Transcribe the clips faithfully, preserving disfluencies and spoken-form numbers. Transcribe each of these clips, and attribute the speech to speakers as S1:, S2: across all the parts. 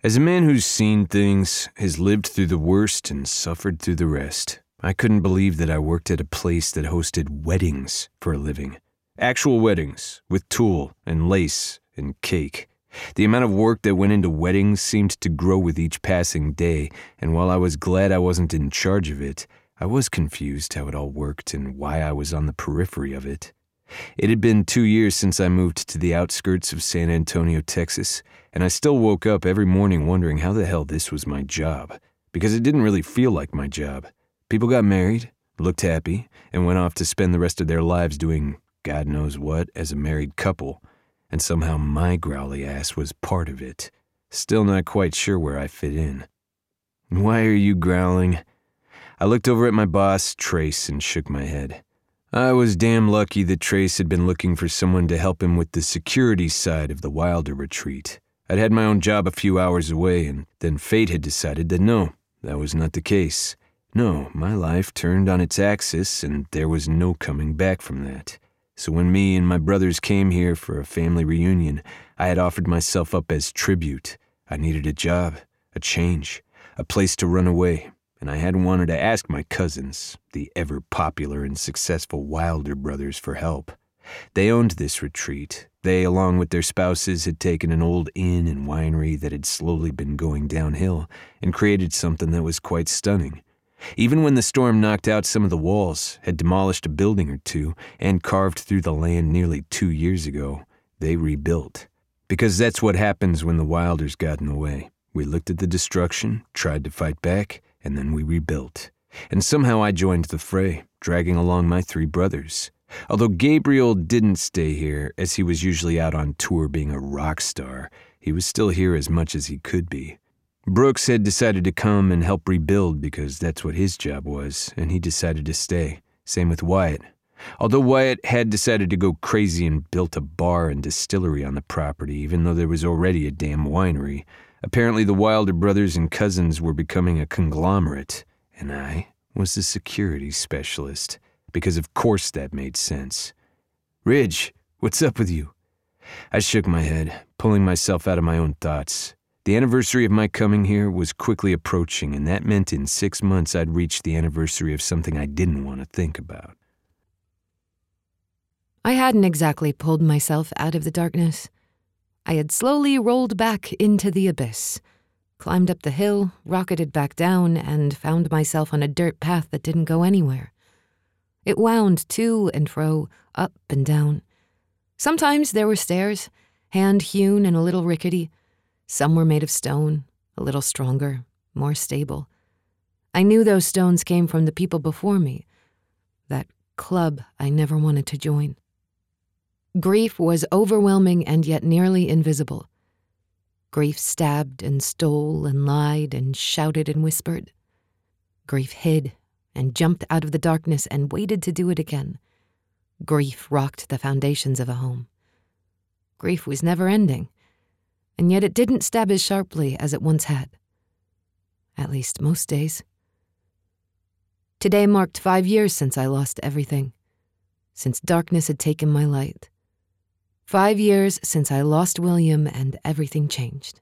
S1: As a man who's seen things, has lived through the worst and suffered through the rest, I couldn't believe that I worked at a place that hosted weddings for a living. Actual weddings, with tulle and lace and cake. The amount of work that went into weddings seemed to grow with each passing day, and while I was glad I wasn't in charge of it, I was confused how it all worked and why I was on the periphery of it. It had been two years since I moved to the outskirts of San Antonio, Texas, and I still woke up every morning wondering how the hell this was my job, because it didn't really feel like my job. People got married, looked happy, and went off to spend the rest of their lives doing God knows what as a married couple, and somehow my growly ass was part of it, still not quite sure where I fit in. Why are you growling? I looked over at my boss, Trace, and shook my head. I was damn lucky that Trace had been looking for someone to help him with the security side of the Wilder retreat. I'd had my own job a few hours away, and then fate had decided that no, that was not the case. No, my life turned on its axis, and there was no coming back from that. So when me and my brothers came here for a family reunion, I had offered myself up as tribute. I needed a job, a change, a place to run away. And I hadn't wanted to ask my cousins, the ever-popular and successful Wilder brothers, for help. They owned this retreat. They, along with their spouses, had taken an old inn and winery that had slowly been going downhill and created something that was quite stunning. Even when the storm knocked out some of the walls, had demolished a building or two, and carved through the land nearly two years ago, they rebuilt. Because that's what happens when the Wilders got in the way. We looked at the destruction, tried to fight back, and then we rebuilt. And somehow I joined the fray, dragging along my three brothers. Although Gabriel didn't stay here, as he was usually out on tour being a rock star, he was still here as much as he could be. Brooks had decided to come and help rebuild because that's what his job was, and he decided to stay. Same with Wyatt. Although Wyatt had decided to go crazy and built a bar and distillery on the property, even though there was already a damn winery, apparently the Wilder brothers and cousins were becoming a conglomerate, and I was the security specialist, because of course that made sense. Ridge, what's up with you? I shook my head, pulling myself out of my own thoughts. The anniversary of my coming here was quickly approaching, and that meant in six months I'd reached the anniversary of something I didn't want to think about.
S2: I hadn't exactly pulled myself out of the darkness. I had slowly rolled back into the abyss, climbed up the hill, rocketed back down, and found myself on a dirt path that didn't go anywhere. It wound to and fro, up and down. Sometimes there were stairs, hand-hewn and a little rickety. Some were made of stone, a little stronger, more stable. I knew those stones came from the people before me, that club I never wanted to join. Grief was overwhelming and yet nearly invisible. Grief stabbed and stole and lied and shouted and whispered. Grief hid and jumped out of the darkness and waited to do it again. Grief rocked the foundations of a home. Grief was never ending, and yet it didn't stab as sharply as it once had. At least most days. Today marked five years since I lost everything, since darkness had taken my light. Five years since I lost William and everything changed.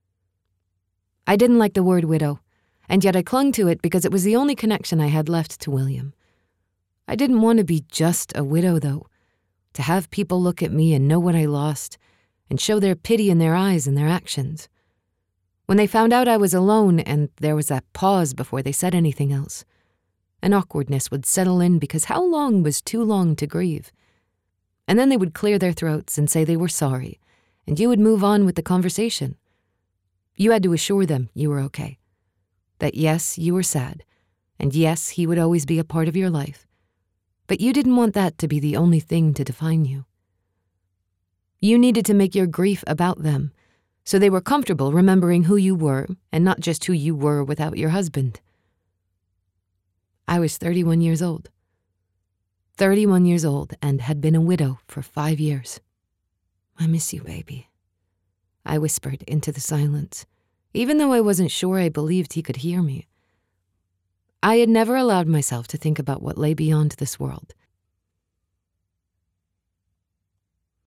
S2: I didn't like the word widow, and yet I clung to it because it was the only connection I had left to William. I didn't want to be just a widow, though, to have people look at me and know what I lost and show their pity in their eyes and their actions. When they found out I was alone and there was that pause before they said anything else, an awkwardness would settle in because how long was too long to grieve? And then they would clear their throats and say they were sorry, and you would move on with the conversation. You had to assure them you were okay, that yes, you were sad, and yes, he would always be a part of your life, but you didn't want that to be the only thing to define you. You needed to make your grief about them, so they were comfortable remembering who you were, and not just who you were without your husband. I was thirty-one years old. thirty-one years old and had been a widow for five years. I miss you, baby, I whispered into the silence, even though I wasn't sure I believed he could hear me. I had never allowed myself to think about what lay beyond this world.